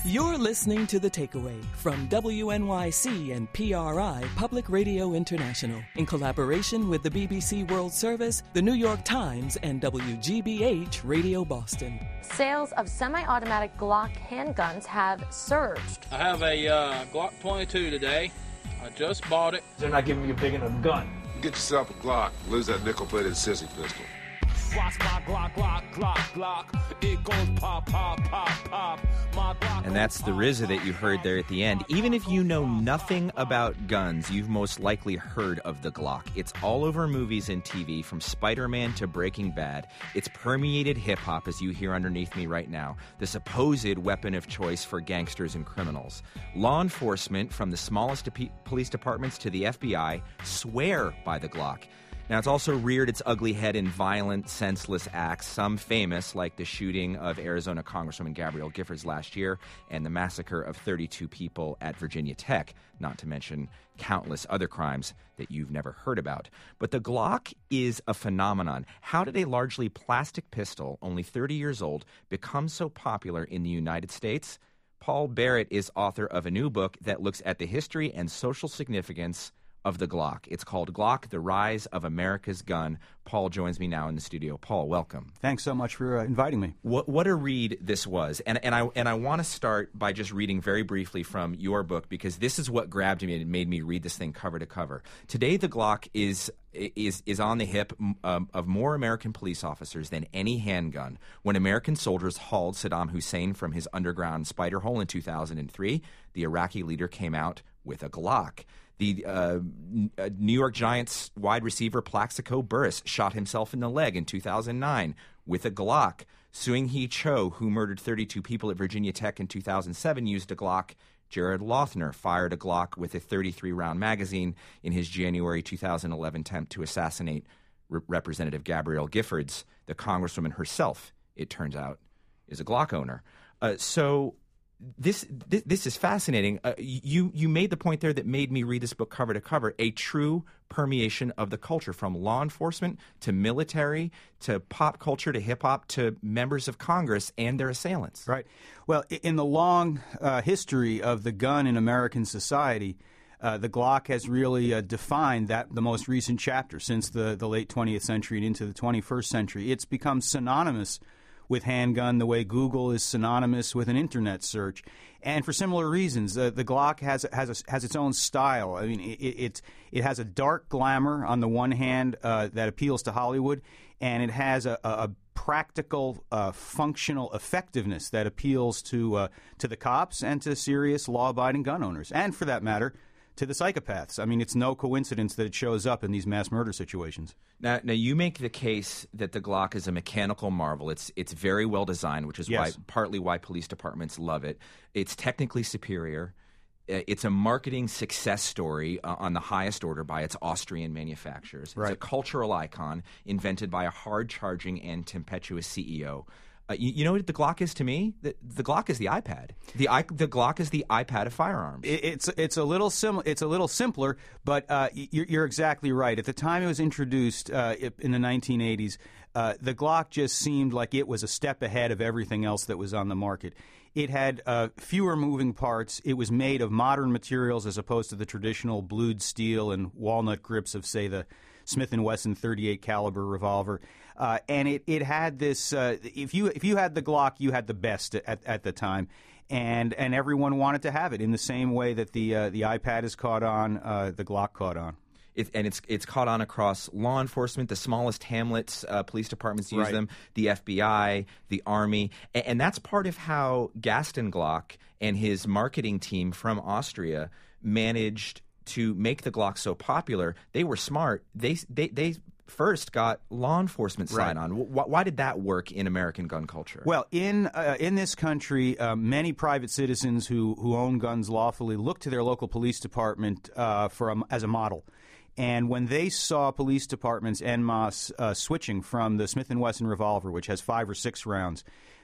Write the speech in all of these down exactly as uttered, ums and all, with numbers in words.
You're listening to The Takeaway from W N Y C and P R I Public Radio International in collaboration with the B B C World Service, the New York Times, and W G B H Radio Boston. Sales of semi-automatic Glock handguns have surged. I have a uh, Glock twenty-two today. I just bought it. They're not giving me a big enough gun. Get yourself a Glock. Lose that nickel-plated sissy pistol. Watch my Glock, Glock, Glock, Glock. It goes pop, pop, pop, pop. My Glock. And that's the R Z A that you heard there at the end. Even if you know nothing about guns, you've most likely heard of the Glock. It's all over movies and T V, from Spider-Man to Breaking Bad. It's permeated hip-hop, as you hear underneath me right now, the supposed weapon of choice for gangsters and criminals. Law enforcement, from the smallest de- police departments to the F B I, swear by the Glock. Now, it's also reared its ugly head in violent, senseless acts, some famous, like the shooting of Arizona Congresswoman Gabrielle Giffords last year and the massacre of thirty-two people at Virginia Tech, not to mention countless other crimes that you've never heard about. But the Glock is a phenomenon. How did a largely plastic pistol, only thirty years old, become so popular in the United States? Paul Barrett is author of a new book that looks at the history and social significance of the Glock. It's called Glock, The Rise of America's Gun. Paul joins me now in the studio. Paul, welcome. Thanks so much for uh, inviting me. What, what a read this was. And, and I and I want to start by just reading very briefly from your book, because this is what grabbed me and made me read this thing cover to cover. Today, the Glock is is is on the hip um, of more American police officers than any handgun. When American soldiers hauled Saddam Hussein from his underground spider hole in two thousand three, the Iraqi leader came out with a Glock. The uh, New York Giants wide receiver Plaxico Burress shot himself in the leg in two thousand nine with a Glock. Seung-Hee Cho, who murdered thirty-two people at Virginia Tech in two thousand seven, used a Glock. Jared Lothner fired a Glock with a thirty-three round magazine in his January two thousand eleven attempt to assassinate Re- Representative Gabrielle Giffords. The congresswoman herself, it turns out, is a Glock owner. Uh, so... This, this this is fascinating. Uh, you you made the point there that made me read this book cover to cover. A true permeation of the culture, from law enforcement to military to pop culture to hip hop to members of Congress and their assailants. Right. Well, in the long uh, history of the gun in American society, uh, the Glock has really uh, defined that the most recent chapter since the the late twentieth century and into the twenty-first century. It's become synonymous with handgun the way Google is synonymous with an internet search, and for similar reasons. Uh, the Glock has has a, has its own style. I mean, it, it it has a dark glamour on the one hand uh, that appeals to Hollywood, and it has a, a practical, uh, functional effectiveness that appeals to uh, to the cops and to serious law-abiding gun owners, and for that matter, to the psychopaths. I mean, it's no coincidence that it shows up in these mass murder situations. Now, now you make the case that the Glock is a mechanical marvel. It's it's very well designed, which is Yes. why partly why police departments love it. It's technically superior. Uh, It's a marketing success story uh, on the highest order by its Austrian manufacturers. It's Right. a cultural icon invented by a hard-charging and tempestuous C E O. Uh, you, you know what the Glock is to me? The, the Glock is the iPad. The i the Glock is the iPad of firearms. It, it's it's a little sim- It's a little simpler, but uh, you're, you're exactly right. At the time it was introduced uh, in the nineteen eighties, uh, the Glock just seemed like it was a step ahead of everything else that was on the market. It had uh, fewer moving parts. It was made of modern materials as opposed to the traditional blued steel and walnut grips of, say, the Smith and Wesson thirty-eight caliber revolver, uh, and it, it had this. Uh, if you if you had the Glock, you had the best at, at the time, and and everyone wanted to have it in the same way that the uh, the iPad has caught on, uh, the Glock caught on. It, and it's it's caught on across law enforcement. The smallest hamlets, uh, police departments use Right. them. The F B I, the Army, and, and that's part of how Gaston Glock and his marketing team from Austria managed to make the Glock so popular. They were smart. They they they first got law enforcement Right. sign on. Why, why did that work in American gun culture? Well, in uh, in this country, uh, many private citizens who, who own guns lawfully look to their local police department uh, for a, as a model. And when they saw police departments en masse uh, switching from the Smith and Wesson revolver, which has five or six rounds,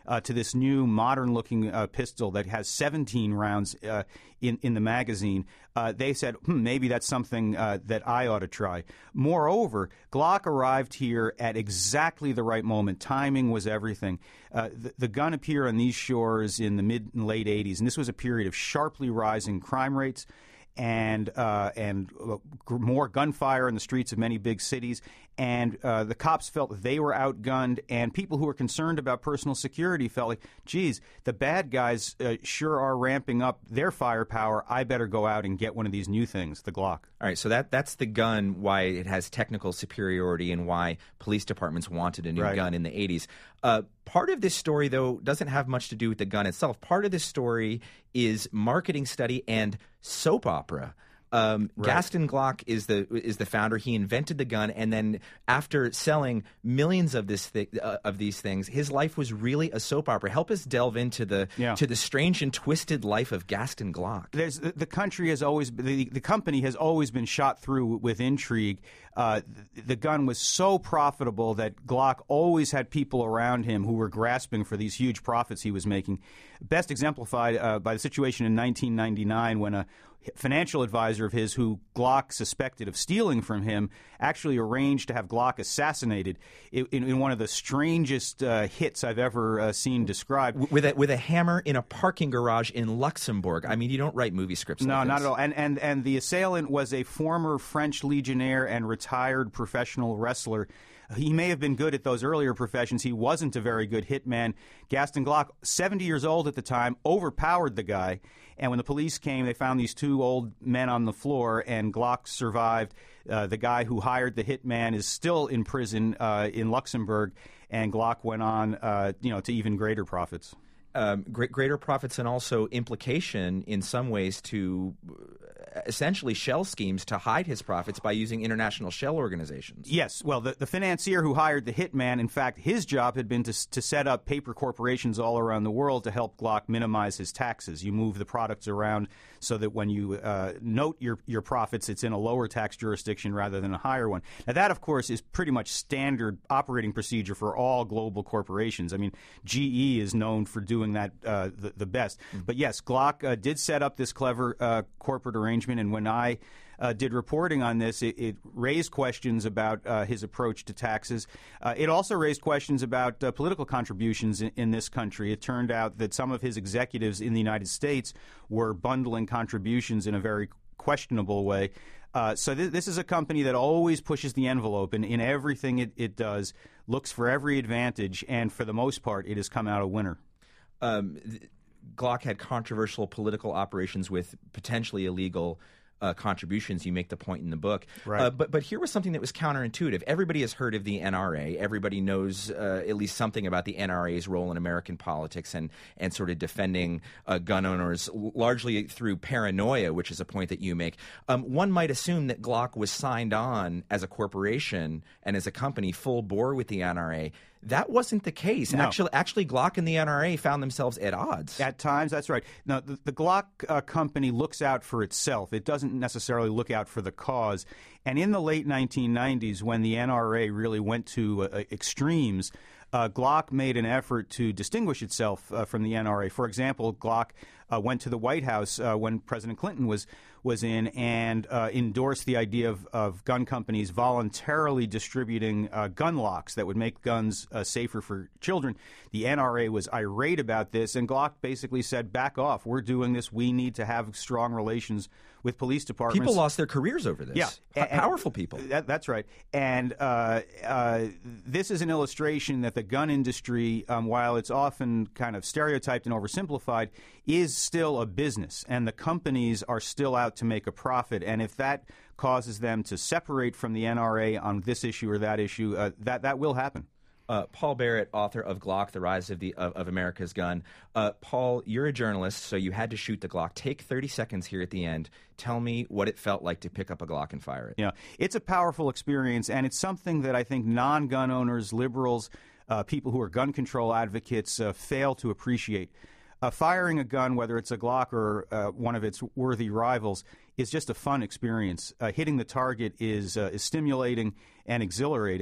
uh, to this new modern-looking uh, pistol that has seventeen rounds uh, in, in the magazine, uh, they said, hmm, maybe that's something uh, that I ought to try. Moreover, Glock arrived here at exactly the right moment. Timing was everything. Uh, the, the gun appeared on these shores in the mid and late eighties, and this was a period of sharply rising crime rates and uh, and uh, more gunfire in the streets of many big cities. And uh, the cops felt that they were outgunned, and people who were concerned about personal security felt like, geez, the bad guys uh, sure are ramping up their firepower. I better go out and get one of these new things, the Glock. All right, so that that's the gun, why it has technical superiority and why police departments wanted a new Right. gun in the eighties. Uh, part of this story, though, doesn't have much to do with the gun itself. Part of this story is marketing study and soap opera. Um, Right. Gaston Glock is the is the founder. He invented the gun, and then after selling millions of this thi- uh, of these things, his life was really a soap opera. Help us delve into the Yeah. to the strange and twisted life of Gaston Glock. There's the, the country has always the, the company has always been shot through with intrigue. Uh, the, the gun was so profitable that Glock always had people around him who were grasping for these huge profits he was making. Best exemplified uh, by the situation in nineteen ninety-nine when a financial advisor of his, who Glock suspected of stealing from him, actually arranged to have Glock assassinated in, in, in one of the strangest uh, hits I've ever uh, seen described. With a, with a hammer in a parking garage in Luxembourg. I mean, you don't write movie scripts No, like not this. at all. And, and and the assailant was a former French legionnaire and retired professional wrestler. He may have been good at those earlier professions. He wasn't a very good hitman. Gaston Glock, seventy years old at the time, overpowered the guy. And when the police came, they found these two old men on the floor, and Glock survived. Uh, the guy who hired the hitman is still in prison uh, in Luxembourg, and Glock went on, uh, you know, to even greater profits. Um, great, greater profits and also implication in some ways to essentially shell schemes to hide his profits by using international shell organizations. Yes. Well, the, the financier who hired the hitman, in fact, his job had been to, to set up paper corporations all around the world to help Glock minimize his taxes. You move the products around so that when you uh, note your, your profits, it's in a lower tax jurisdiction rather than a higher one. Now, that, of course, is pretty much standard operating procedure for all global corporations. I mean, G E is known for doing that uh, the, the best. Mm-hmm. But, yes, Glock uh, did set up this clever uh, corporate arrangement, and when I uh, did reporting on this, it, it raised questions about uh, his approach to taxes. Uh, it also raised questions about uh, political contributions in, in this country. It turned out that some of his executives in the United States were bundling contributions in a very questionable way. Uh, so th- this is a company that always pushes the envelope in, in everything it, it does, looks for every advantage, and for the most part, it has come out a winner. Um, th- Glock had controversial political operations with potentially illegal uh, contributions. You make the point in the book. Right. Uh, but but here was something that was counterintuitive. Everybody has heard of the N R A. Everybody knows uh, at least something about the N R A's role in American politics and, and sort of defending uh, gun owners largely through paranoia, which is a point that you make. Um, one might assume that Glock was signed on as a corporation and as a company full bore with the N R A. That wasn't the case. No. Actually, actually, Glock and the N R A found themselves at odds. At times, that's right. Now, the, the Glock uh, company looks out for itself. It doesn't necessarily look out for the cause. And in the late nineteen nineties, when the N R A really went to uh, extremes, uh, Glock made an effort to distinguish itself uh, from the N R A. For example, Glock uh, went to the White House uh, when President Clinton was was in and uh, endorsed the idea of, of gun companies voluntarily distributing uh, gun locks that would make guns uh, safer for children. The N R A was irate about this, and Glock basically said, back off. We're doing this. We need to have strong relations with police departments. People lost their careers over this. Yeah. P- And- powerful people. That, that's right. And uh, uh, this is an illustration that the gun industry, um, while it's often kind of stereotyped and oversimplified, is still a business. And the companies are still out to make a profit. And if that causes them to separate from the N R A on this issue or that issue, uh, that, that will happen. Uh, Paul Barrett, author of Glock, The Rise of the of, of America's Gun. Uh, Paul, you're a journalist, so you had to shoot the Glock. Take thirty seconds here at the end. Tell me what it felt like to pick up a Glock and fire it. Yeah, it's a powerful experience, and it's something that I think non-gun owners, liberals, uh, people who are gun control advocates uh, fail to appreciate. Uh, firing a gun, whether it's a Glock or uh, one of its worthy rivals, is just a fun experience. Uh, hitting the target is uh, is stimulating and exhilarating.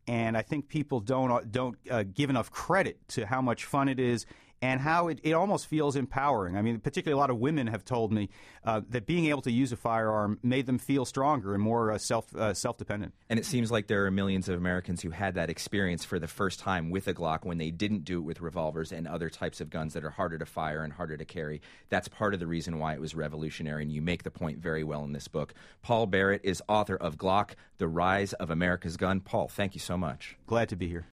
and I think people don't don't uh, give enough credit to how much fun it is and how it, it almost feels empowering. I mean, particularly a lot of women have told me uh, that being able to use a firearm made them feel stronger and more uh, self uh, self-dependent. And it seems like there are millions of Americans who had that experience for the first time with a Glock when they didn't do it with revolvers and other types of guns that are harder to fire and harder to carry. That's part of the reason why it was revolutionary, and you make the point very well in this book. Paul Barrett is author of Glock, The Rise of America's Gun. Paul, thank you so much. Glad to be here.